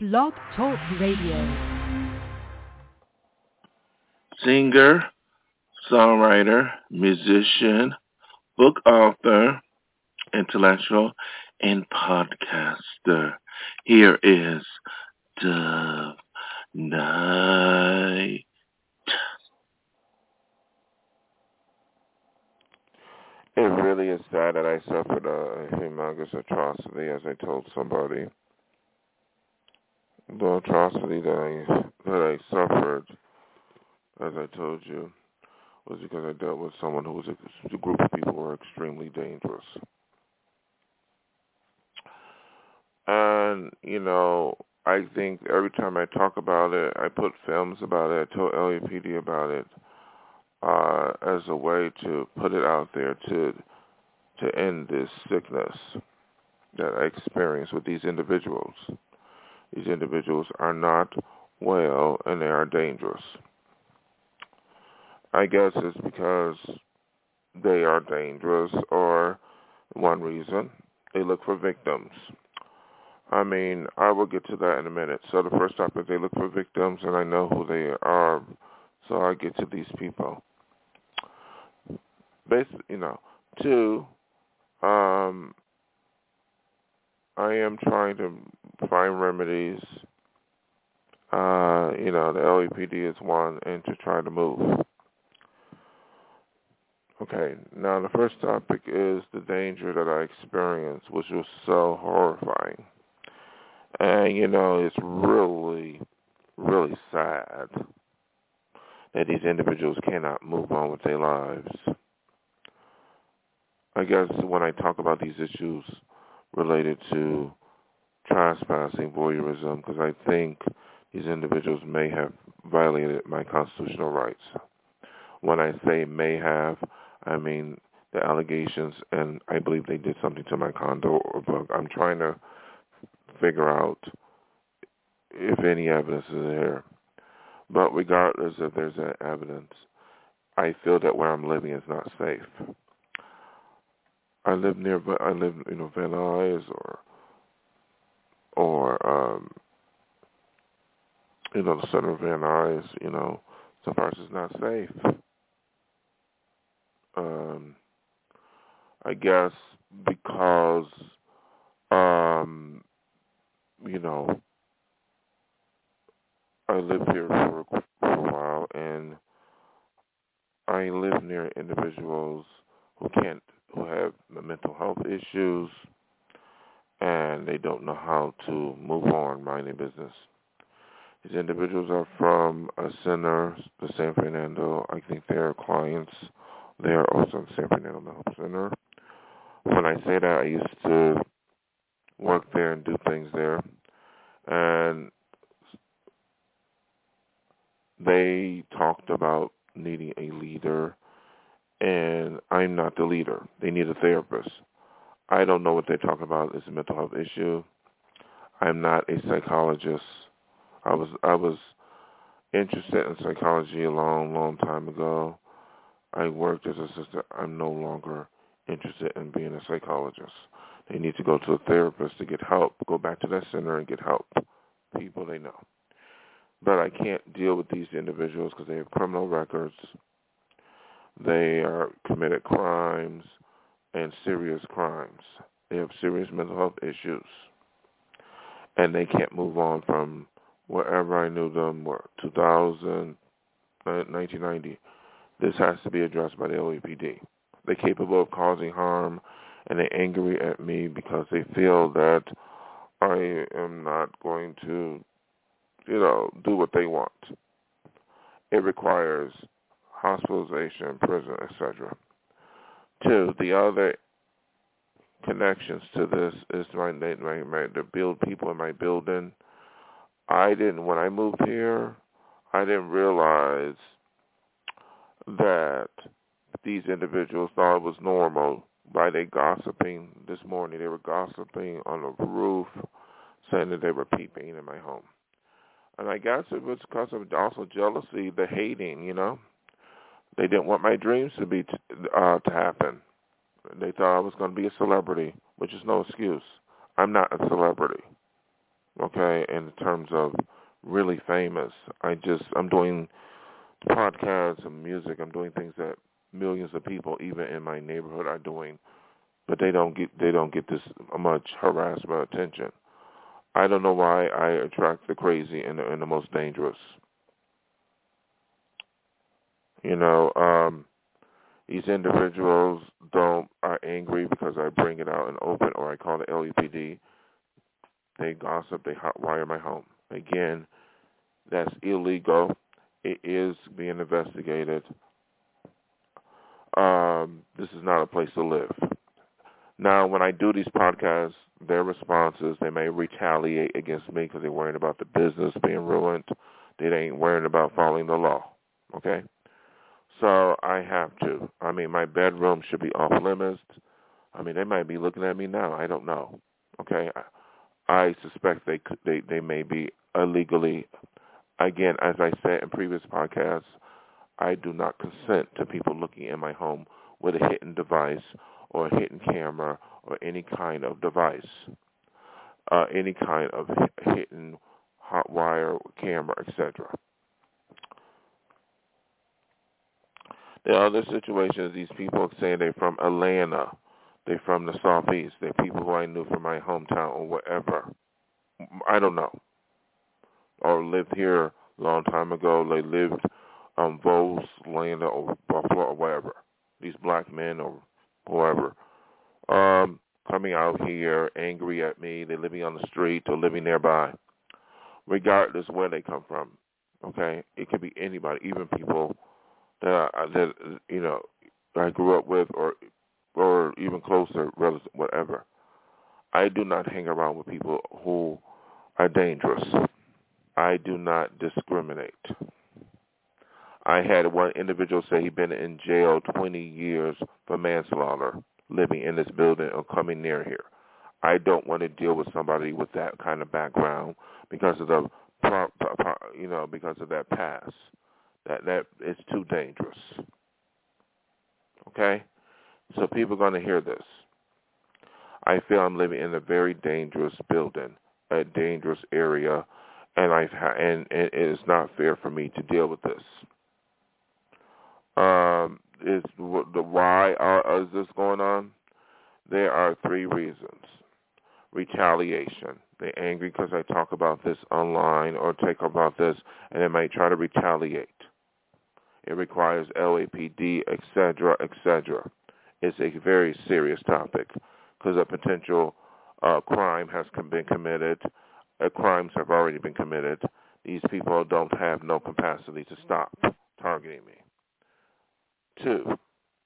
Blog Talk Radio. Singer, songwriter, musician, book author, intellectual, and podcaster. Here is Dove Night. It really is sad that I suffered a humongous atrocity, as I told somebody. The atrocity that I suffered, as I told you, was because I dealt with someone who was a group of people who were extremely dangerous. And, I think every time I talk about it, I put films about it, I told LAPD about it, as a way to put it out there to end this sickness that I experience with these individuals. These individuals are not well and they are dangerous. I guess it's because they are dangerous, or one reason, they look for victims. I will get to that in a minute. So the first topic, they look for victims, and I know who they are, so I get to these people. Basically, two, I am trying to find remedies. The LAPD is one, and to try to move. Okay, now the first topic is the danger that I experienced, which was so horrifying. And, it's really, really sad that these individuals cannot move on with their lives. I guess when I talk about these issues related to trespassing, voyeurism, because I think these individuals may have violated my constitutional rights. When I say may have, I mean the allegations, and I believe they did something to my condo or book. I'm trying to figure out if any evidence is there. But regardless if there's evidence, I feel that where I'm living is not safe. I live Van Nuys or the center of Van Nuys, some parts is not safe. I guess because, I lived here for a while, and I live near individuals who have mental health issues, and they don't know how to move on, mind their business. These individuals are from a center, the San Fernando. I think they are clients. They are also in San Fernando Mental Center. When I say that, I used to work there and do things there. And they talked about needing a leader, and I'm not the leader. They need a therapist. I don't know what they're talking about. It's a mental health issue. I'm not a psychologist. I was interested in psychology a long time ago. I worked as a assistant. I'm no longer interested in being a psychologist. They need to go to a therapist to get help. Go back to that center and get help. People they know. But I can't deal with these individuals because they have criminal records. They are committed crimes and serious crimes. They have serious mental health issues. And they can't move on from wherever I knew them, 2000, 1990. This has to be addressed by the LAPD. They're capable of causing harm, and they're angry at me because they feel that I am not going to, do what they want. It requires hospitalization, prison, etc. Two, the other connections to this is to build people in my building. When I moved here, I didn't realize that these individuals thought it was normal by they gossiping. This morning they were gossiping on the roof, saying that they were peeping in my home. And I guess it was because of also jealousy, the hating, They didn't want my dreams to happen. They thought I was going to be a celebrity, which is no excuse. I'm not a celebrity. okay, in terms of really famous. I'm doing podcasts and music. I'm doing things that millions of people, even in my neighborhood, are doing, but they don't get this much harassment attention. I don't know why I attract the crazy and the most dangerous. You know, these individuals are angry because I bring it out in open, or I call the LAPD. They gossip. They hotwire my home. Again, that's illegal. It is being investigated. This is not a place to live. Now, when I do these podcasts, their responses, they may retaliate against me because they're worried about the business being ruined. They ain't worried about following the law, okay? So I have to. I mean, my bedroom should be off limits. I mean, they might be looking at me now. I don't know, okay? I suspect they may be illegally. Again, as I said in previous podcasts, I do not consent to people looking in my home with a hidden device or a hidden camera or any kind of device, any kind of hidden hot wire, camera, etc. There are other situations. These people saying they're from Atlanta, they're from the Southeast, they're people who I knew from my hometown or wherever. I don't know. Or lived here a long time ago. They lived on Vos, Atlanta, or Buffalo, or wherever. These black men or whoever. Coming out here angry at me. They're living on the street or living nearby. Regardless where they come from. Okay? It could be anybody, even people that I grew up with or even closer relatives, whatever. I do not hang around with people who are dangerous. I do not discriminate. I had one individual say he'd been in jail 20 years for manslaughter, living in this building or coming near here. I don't want to deal with somebody with that kind of background because of because of that past. That is too dangerous. Okay? So people are going to hear this. I feel I'm living in a very dangerous building, a dangerous area, and it is not fair for me to deal with this. Why is this going on? There are 3 reasons. Retaliation. They're angry because I talk about this online or talk about this, and they might try to retaliate. It requires LAPD, etc., etc. It's a very serious topic because a potential crime has been committed. Crimes have already been committed. These people don't have no capacity to stop targeting me. 2,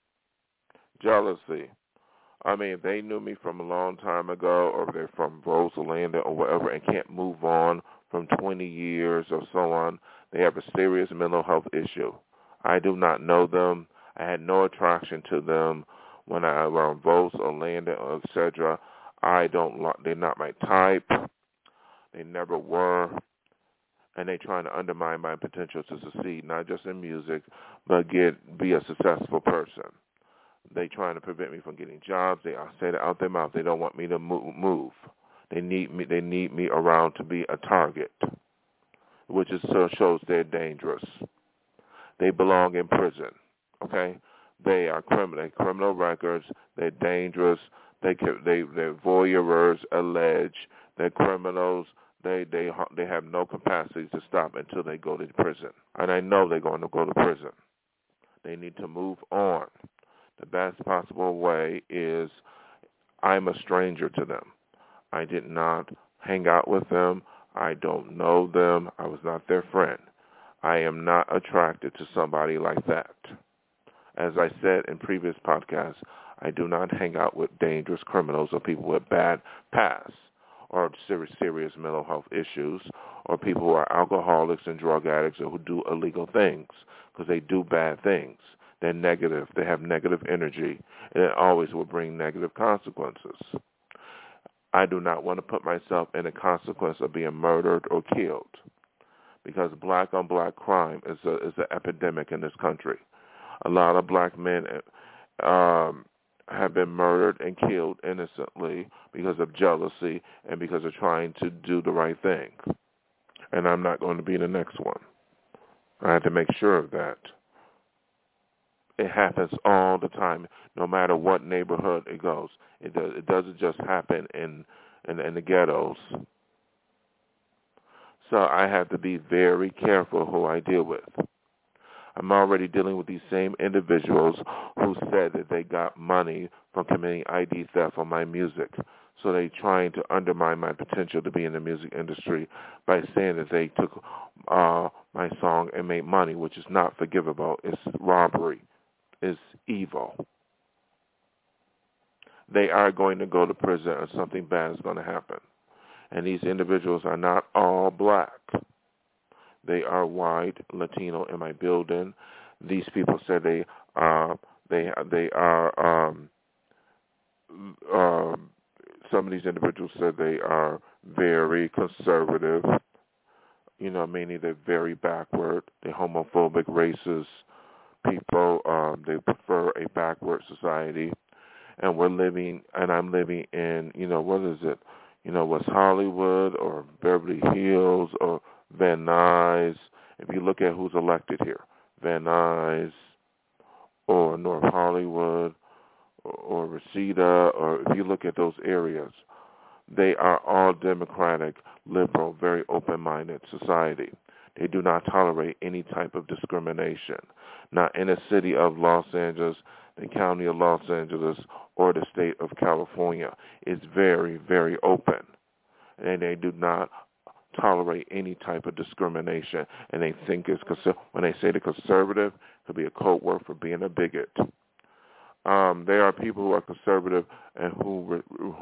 jealousy. I mean, if they knew me from a long time ago or they're from Rosalanda or whatever and can't move on from 20 years or so on, they have a serious mental health issue. I do not know them. I had no attraction to them when I was on Vos, Orlando, etc. They're not my type. They never were. And they're trying to undermine my potential to succeed, not just in music, but be a successful person. They're trying to prevent me from getting jobs. They say it out their mouth. They don't want me to move. They need me around to be a target, which shows they're dangerous. They belong in prison. Okay, they are criminal records. They're dangerous. They're voyeurs, allege. They're criminals. They have no capacity to stop until they go to prison. And I know they're going to go to prison. They need to move on. The best possible way is I'm a stranger to them. I did not hang out with them. I don't know them. I was not their friend. I am not attracted to somebody like that. As I said in previous podcasts, I do not hang out with dangerous criminals or people with bad pasts or serious mental health issues or people who are alcoholics and drug addicts or who do illegal things because they do bad things. They're negative. They have negative energy, and it always will bring negative consequences. I do not want to put myself in a consequence of being murdered or killed because black-on-black crime is an epidemic in this country. A lot of black men have been murdered and killed innocently because of jealousy and because of trying to do the right thing. And I'm not going to be the next one. I have to make sure of that. It happens all the time, no matter what neighborhood it goes. It doesn't just happen in the ghettos. So I have to be very careful who I deal with. I'm already dealing with these same individuals who said that they got money from committing ID theft on my music. So they're trying to undermine my potential to be in the music industry by saying that they took my song and made money, which is not forgivable. It's robbery. It's evil. They are going to go to prison or something bad is going to happen. And these individuals are not all black. They are white, Latino in my building. These people said they are some of these individuals said they are very conservative, meaning they're very backward. They're homophobic, racist people. They prefer a backward society. And I'm living in, what is it? West Hollywood or Beverly Hills or Van Nuys. If you look at who's elected here, Van Nuys or North Hollywood or Reseda, or if you look at those areas, they are all democratic, liberal, very open-minded society. They do not tolerate any type of discrimination. Not in the city of Los Angeles, the county of Los Angeles, or the state of California. It's very, very open. And they do not tolerate any type of discrimination. And they think when they say the conservative, it could be a code word for being a bigot. There are people who are conservative and who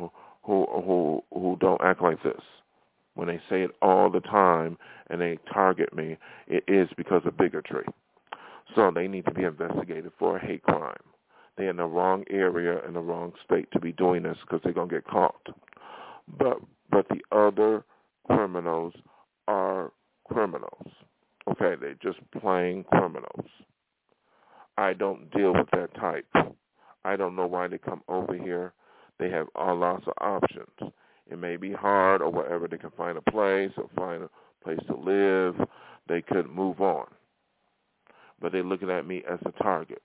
don't act like this. When they say it all the time and they target me, it is because of bigotry. So they need to be investigated for a hate crime. They're in the wrong area, in the wrong state to be doing this because they're going to get caught. But the other criminals are criminals. Okay, they're just plain criminals. I don't deal with that type. I don't know why they come over here. They have lots of options. It may be hard or whatever. They can find a place or find a place to live. They could move on. But they're looking at me as a target.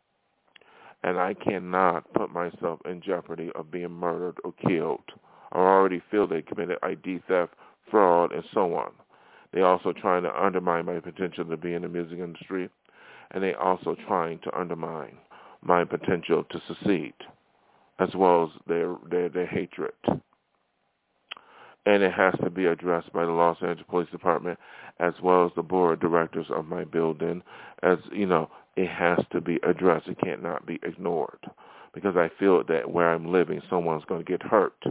And I cannot put myself in jeopardy of being murdered or killed. I already feel they committed ID theft, fraud, and so on. They're also trying to undermine my potential to be in the music industry. And they're also trying to undermine my potential to succeed, as well as their hatred. And it has to be addressed by the Los Angeles Police Department, as well as the board of directors of my building. It has to be addressed. It cannot be ignored, because I feel that where I'm living, someone's going to get hurt.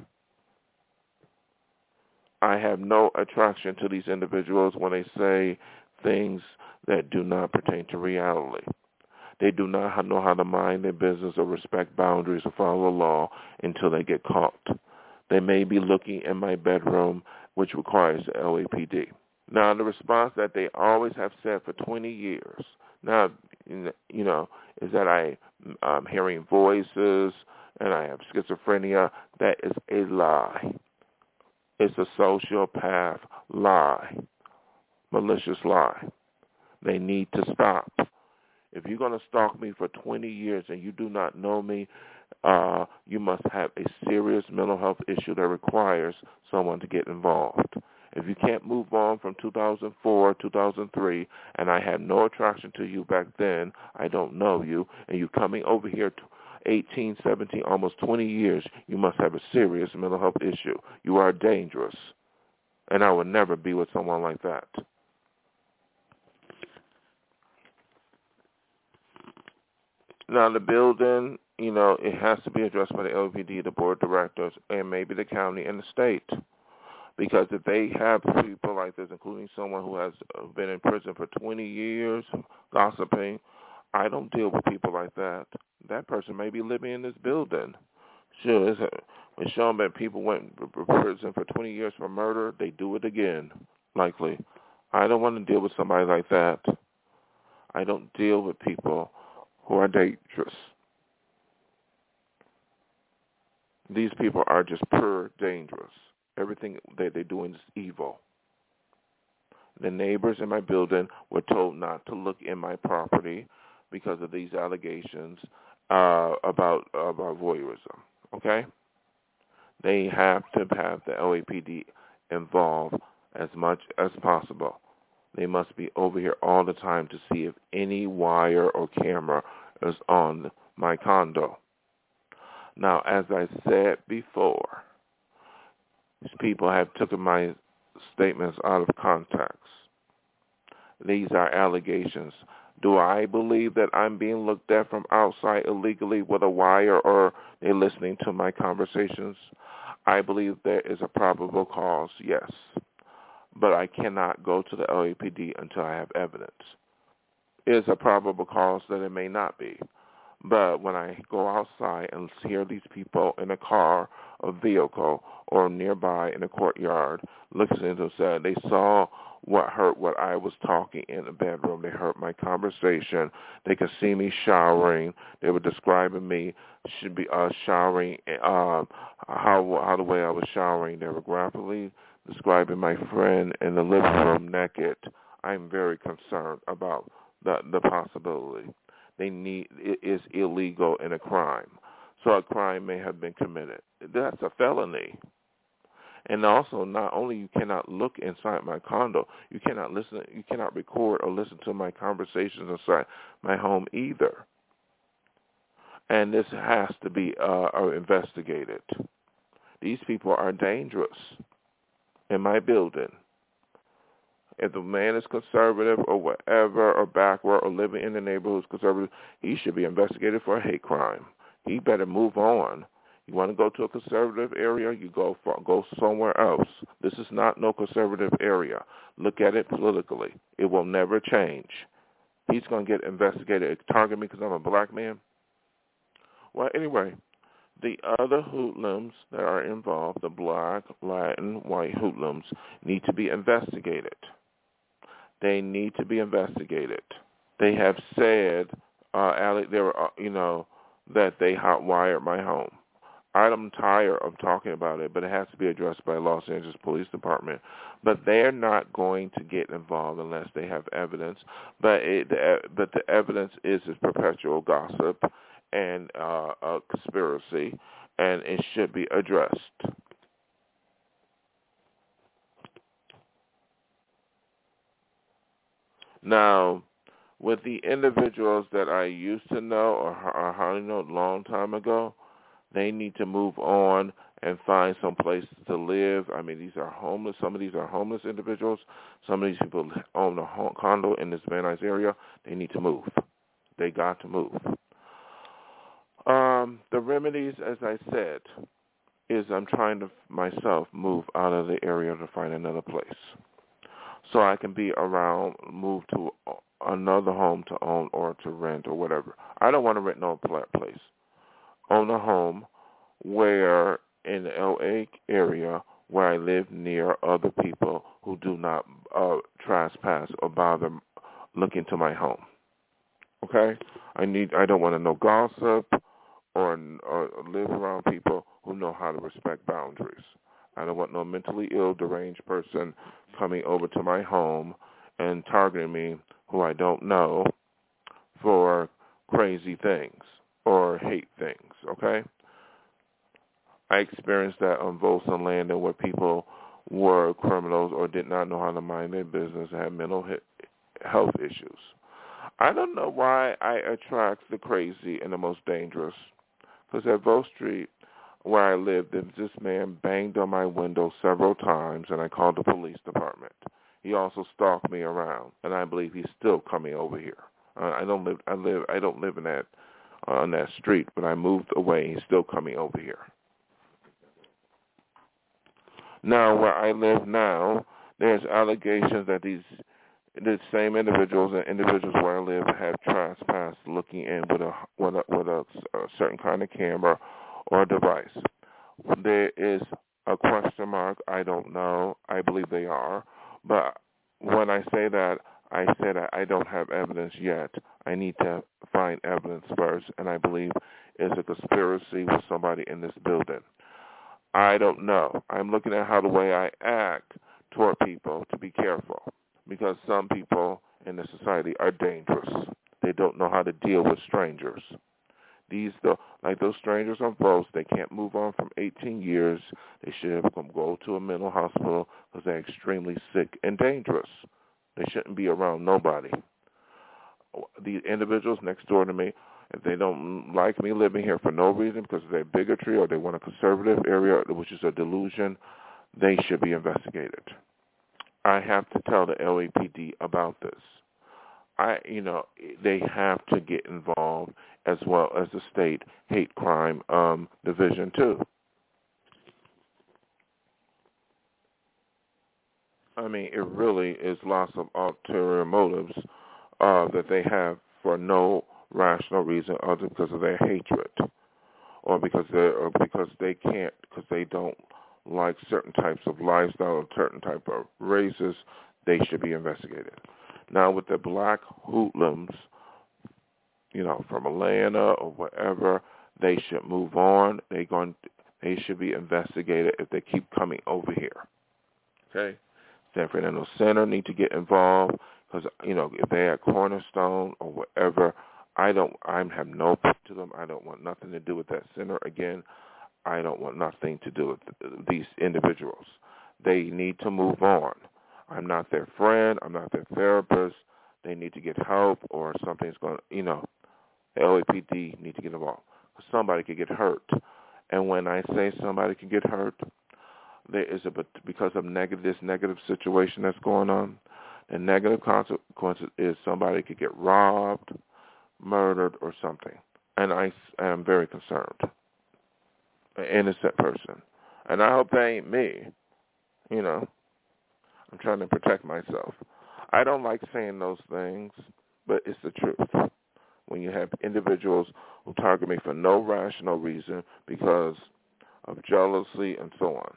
I have no attraction to these individuals when they say things that do not pertain to reality. They do not know how to mind their business or respect boundaries or follow the law until they get caught. They may be looking in my bedroom, which requires the LAPD. Now, the response that they always have said for 20 years, now, is that I'm hearing voices and I have schizophrenia. That is a lie. It's a sociopath lie, malicious lie. They need to stop. If you're going to stalk me for 20 years and you do not know me, you must have a serious mental health issue that requires someone to get involved. If you can't move on from 2004, 2003, and I had no attraction to you back then, I don't know you, and you're coming over here 18, 17, almost 20 years, you must have a serious mental health issue. You are dangerous, and I would never be with someone like that. Now, the building, it has to be addressed by the LAPD, the board of directors, and maybe the county and the state. Because if they have people like this, including someone who has been in prison for 20 years, gossiping, I don't deal with people like that. That person may be living in this building. Sure, it's shown that people went to prison for 20 years for murder. They do it again, likely. I don't want to deal with somebody like that. I don't deal with people who are dangerous. These people are just pure dangerous. Everything that they're doing is evil. The neighbors in my building were told not to look in my property because of these allegations about voyeurism. Okay? They have to have the LAPD involved as much as possible. They must be over here all the time to see if any wire or camera is on my condo. Now, as I said before, these people have taken my statements out of context. These are allegations. Do I believe that I'm being looked at from outside illegally with a wire, or they're listening to my conversations? I believe there is a probable cause, yes. But I cannot go to the LAPD until I have evidence. Is a probable cause that it may not be. But when I go outside and hear these people in a car, a vehicle, or nearby in a courtyard, listening to them, they saw what I was talking in the bedroom. They heard my conversation. They could see me showering. They were describing me should be showering, how the way I was showering. They were graphically describing my friend in the living room naked. I'm very concerned about the possibility. It is illegal and a crime. So a crime may have been committed. That's a felony. And also, not only you cannot look inside my condo, you cannot record or listen to my conversations inside my home either. And this has to be investigated. These people are dangerous in my building. If the man is conservative or whatever, or backward, or living in the neighborhood is conservative, he should be investigated for a hate crime. He better move on. You want to go to a conservative area, you go somewhere else. This is not no conservative area. Look at it politically. It will never change. He's going to get investigated. Target me because I'm a black man. Well, anyway, the other hoodlums that are involved, the black, Latin, white hoodlums, need to be investigated. They need to be investigated. They have said, that they hotwired my home. I'm tired of talking about it, but it has to be addressed by Los Angeles Police Department. But they're not going to get involved unless they have evidence. But the evidence is perpetual gossip and a conspiracy, and it should be addressed. Now, with the individuals that I used to know or hardly know a long time ago, they need to move on and find some place to live. I mean, these are homeless. Some of these are homeless individuals. Some of these people own a condo in this Van Nuys area. They need to move. They got to move. The remedies, as I said, is I'm trying to myself move out of the area to find another place, so I can be around, move to another home to own or to rent or whatever. I don't want to rent no place. Own a home where in the LA area where I live near other people who do not trespass or bother looking to my home. Okay? I don't want to know gossip or live around people who know how to respect boundaries. I don't want no mentally ill, deranged person coming over to my home and targeting me who I don't know for crazy things or hate things, okay? I experienced that on Volson Landing where people were criminals or did not know how to mind their business and had mental health issues. I don't know why I attract the crazy and the most dangerous, because at Vaux Street, where I lived, this man banged on my window several times, and I called the police department. He also stalked me around, and I believe he's still coming over here. I don't live in that on that street, but I moved away. He's still coming over here. Now, where I live now, there's allegations that the same individuals and individuals where I live have trespassed looking in with a certain kind of camera or device. There is a question mark. I don't know. I believe they are. But when I say that, I say that I don't have evidence yet. I need to find evidence first, and I believe it's a conspiracy with somebody in this building. I don't know. I'm looking at how the way I act toward people to be careful, because some people in the society are dangerous. They don't know how to deal with strangers. Like those strangers on boats, they can't move on from 18 years. They should go to a mental hospital because they're extremely sick and dangerous. They shouldn't be around nobody. The individuals next door to me, if they don't like me living here for no reason because of their bigotry or they want a conservative area, which is a delusion, they should be investigated. I have to tell the LAPD about this. They have to get involved, as well as the state hate crime division too. I mean, it really is lots of ulterior motives that they have for no rational reason other because of their hatred, or because they don't like certain types of lifestyle or certain type of races. They should be investigated. Now with the black hoodlums, from Atlanta or whatever, they should move on. They should be investigated if they keep coming over here. Okay, San Fernando Center need to get involved because if they're at Cornerstone or whatever, I have no put to them. I don't want nothing to do with that center again. I don't want nothing to do with these individuals. They need to move on. I'm not their friend. I'm not their therapist. They need to get help, or something's going to, the LAPD need to get involved. Somebody could get hurt. And when I say somebody can get hurt, there is because of this negative situation that's going on, the negative consequences is somebody could get robbed, murdered, or something. And I am very concerned. An innocent person. And I hope that ain't me. I'm trying to protect myself. I don't like saying those things, but it's the truth. When you have individuals who target me for no rational reason because of jealousy and so on,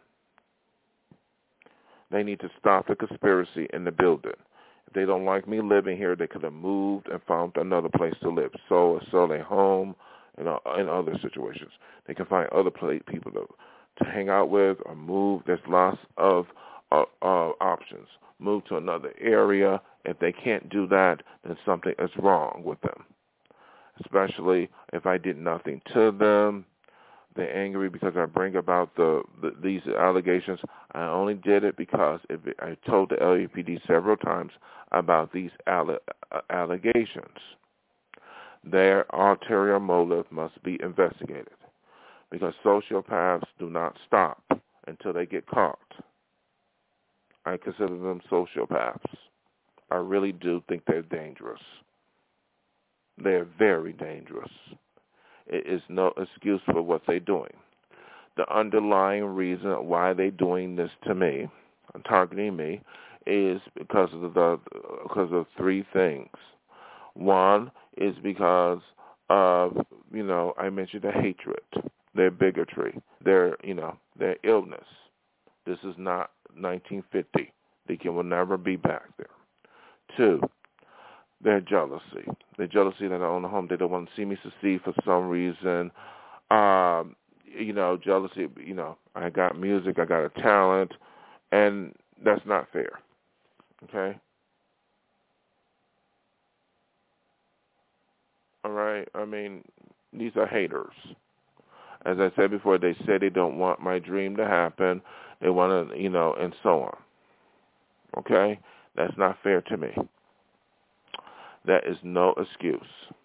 they need to stop the conspiracy in the building. If they don't like me living here, they could have moved and found another place to live. Sell their home, in other situations. They can find other people to hang out with or move. There's lots of options. Move to another area. If they can't do that, then something is wrong with them. Especially if I did nothing to them. They're angry because I bring about these allegations. I only did it because I told the LAPD several times about these allegations. Their ulterior motive must be investigated because sociopaths do not stop until they get caught. I consider them sociopaths. I really do think they're dangerous. They're very dangerous. It is no excuse for what they're doing. The underlying reason why they're doing this to me, targeting me, is because of three things. One is because of, I mentioned the hatred, their bigotry, their illness. This is not 1950. They will never be back there. Two, their jealousy. Their jealousy that I own a home. They don't want to see me succeed for some reason. Jealousy, I got music, I got a talent, and that's not fair. Okay? All right? I mean, these are haters. As I said before, they say they don't want my dream to happen. They want to, and so on. Okay? That's not fair to me. That is no excuse.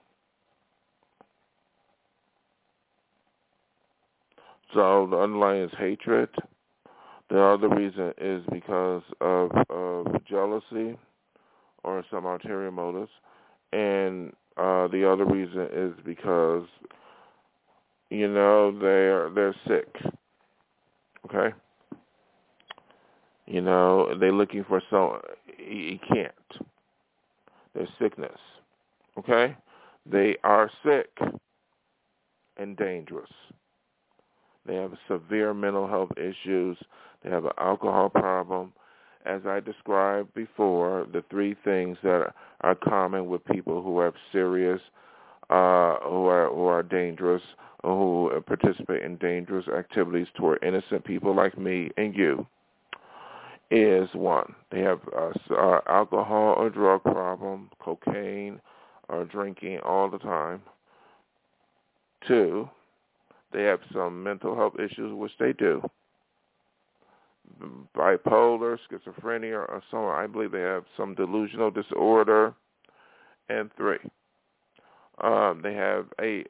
So the underlying is hatred. The other reason is because of jealousy or some ulterior motives. And the other reason is because, they're sick. Okay? They're looking for someone. You can't. Their sickness. Okay? They are sick and dangerous. They have severe mental health issues. They have an alcohol problem. As I described before, the three things that are common with people who have serious who are dangerous, who participate in dangerous activities toward innocent people like me and you, is one. They have alcohol or drug problem, cocaine or drinking all the time. 2, they have some mental health issues, which they do. Bipolar, schizophrenia, or so on. I believe they have some delusional disorder. And 3, they have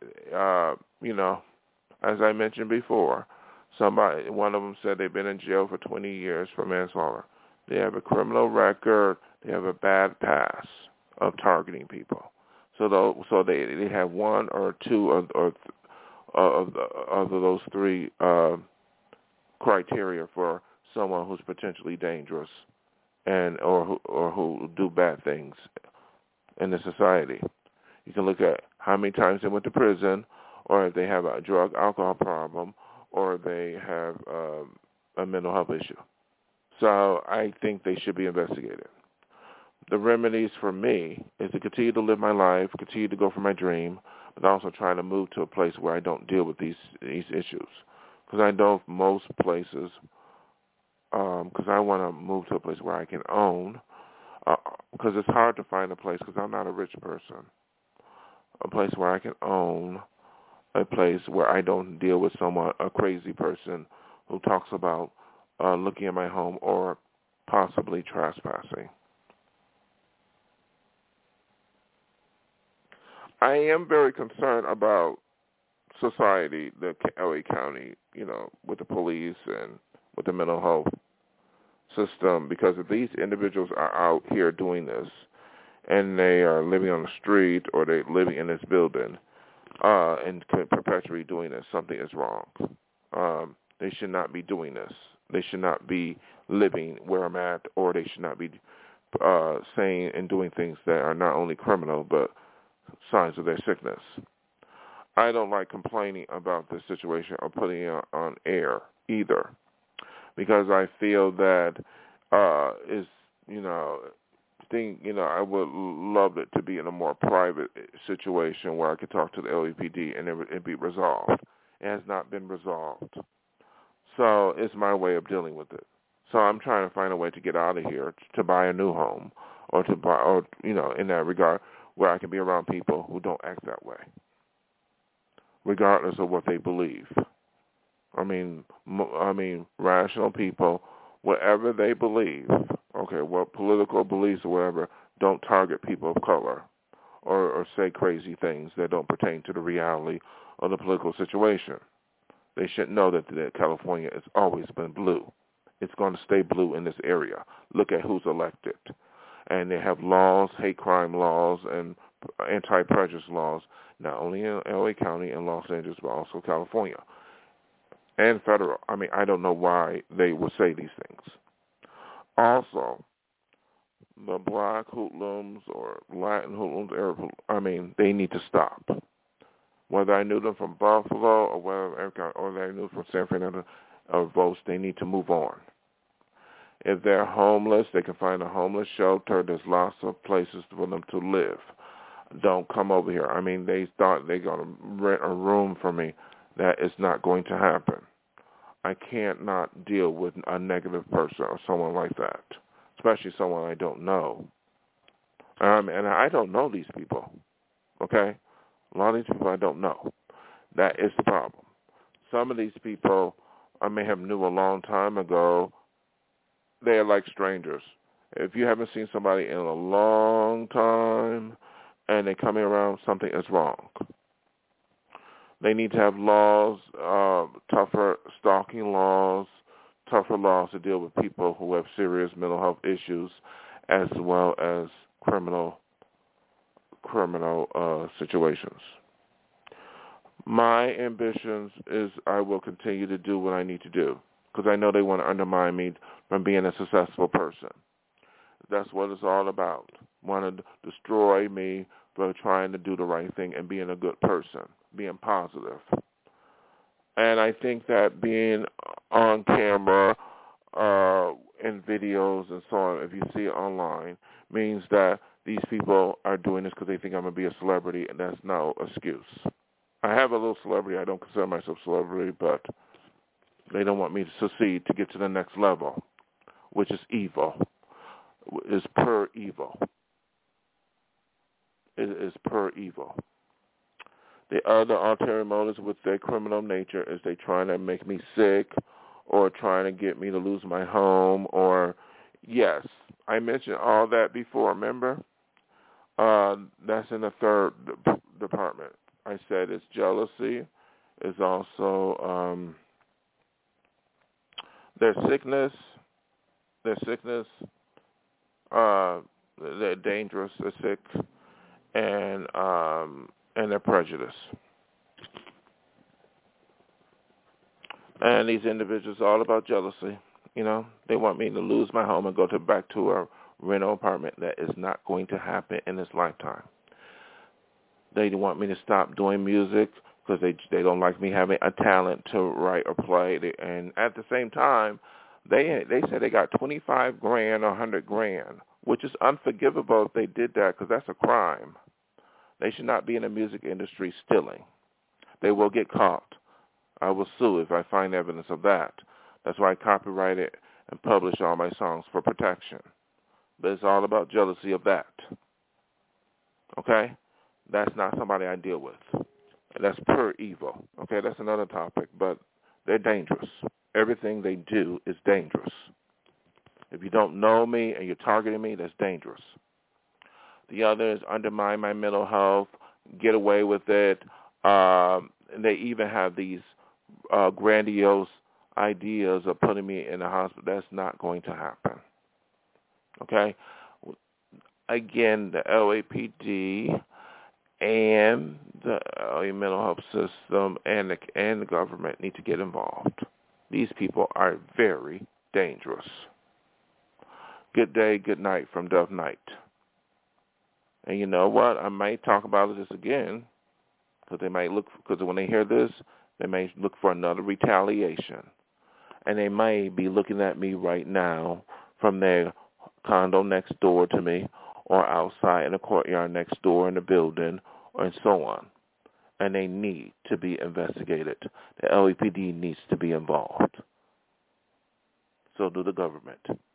as I mentioned before, one of them said they've been in jail for 20 years for manslaughter. They have a criminal record. They have a bad past of targeting people. So they have 1 or 2 of those 3 criteria for someone who's potentially dangerous and or who do bad things in the society. You can look at how many times they went to prison, or if they have a drug alcohol problem, or they have a mental health issue. So I think they should be investigated. The remedies for me is to continue to live my life, continue to go for my dream, but also try to move to a place where I don't deal with these issues. Because I know most places, because I want to move to a place where I can own, because it's hard to find a place, because I'm not a rich person, a place where I can own, a place where I don't deal with a crazy person who talks about looking at my home or possibly trespassing. I am very concerned about society, the LA County, with the police and with the mental health system, because if these individuals are out here doing this and they are living on the street or they're living in this building and perpetually doing this, something is wrong. They should not be doing this. They should not be living where I'm at, or they should not be saying and doing things that are not only criminal but signs of their sickness. I don't like complaining about this situation or putting it on air either, because I feel that I would love it to be in a more private situation where I could talk to the LAPD and it be resolved. It has not been resolved. So it's my way of dealing with it. So I'm trying to find a way to get out of here, to buy a new home, or to buy, or in that regard, where I can be around people who don't act that way, regardless of what they believe. I mean, rational people, whatever they believe, what political beliefs or whatever, don't target people of color or say crazy things that don't pertain to the reality of the political situation. They should know that California has always been blue. It's going to stay blue in this area. Look at who's elected. And they have laws, hate crime laws, and anti-prejudice laws, not only in LA County and Los Angeles, but also California and federal. I don't know why they would say these things. Also, the black hoodlums or Latin hoodlums, Arab hoodlums, they need to stop. Whether I knew them from Buffalo or whether I knew from San Fernando or Vos, they need to move on. If they're homeless, they can find a homeless shelter. There's lots of places for them to live. Don't come over here. They thought they're going to rent a room for me. That is not going to happen. I can't not deal with a negative person or someone like that, especially someone I don't know. And I don't know these people, okay? A lot of these people I don't know. That is the problem. Some of these people I may have knew a long time ago. They are like strangers. If you haven't seen somebody in a long time and they're coming around, something is wrong. They need to have laws, tougher stalking laws, tougher laws to deal with people who have serious mental health issues, as well as criminal situations. My ambitions is I will continue to do what I need to do, because I know they want to undermine me from being a successful person. That's what it's all about. Want to destroy me for trying to do the right thing and being a good person, being positive. And I think that being on camera in videos and so on, if you see it online, means that these people are doing this because they think I'm going to be a celebrity, and that's no excuse. I have a little celebrity. I don't consider myself a celebrity, but they don't want me to succeed to get to the next level, which is evil. Is pure evil. It is pure evil. The other ulterior motives with their criminal nature is they trying to make me sick or trying to get me to lose my home or, yes, I mentioned all that before, remember? That's in the third department. I said it's jealousy. It's also their sickness. They're dangerous, they're sick, and their prejudice. And these individuals are all about jealousy. You know, they want me to lose my home and go back to a rental apartment. That is not going to happen in this lifetime. They want me to stop doing music because they don't like me having a talent to write or play. And at the same time, they said they got $25,000 or $100,000, which is unforgivable if they did that because that's a crime. They should not be in the music industry stealing. They will get caught. I will sue if I find evidence of that. That's why I copyrighted and published all my songs for protection. But it's all about jealousy of that. Okay? That's not somebody I deal with. That's pure evil. Okay, that's another topic, but they're dangerous. Everything they do is dangerous. If you don't know me and you're targeting me, that's dangerous. The other is undermine my mental health, get away with it. And they even have these grandiose ideas of putting me in the hospital. That's not going to happen. Okay? Again, the LAPD and the LA mental health system and the government need to get involved. These people are very dangerous. Good day, good night from Dove Night. And you know what? I might talk about this again because when they hear this, they may look for another retaliation. And they may be looking at me right now from their condo next door to me or outside in the courtyard next door in the building and so on. And they need to be investigated. The LAPD needs to be involved. So do the government.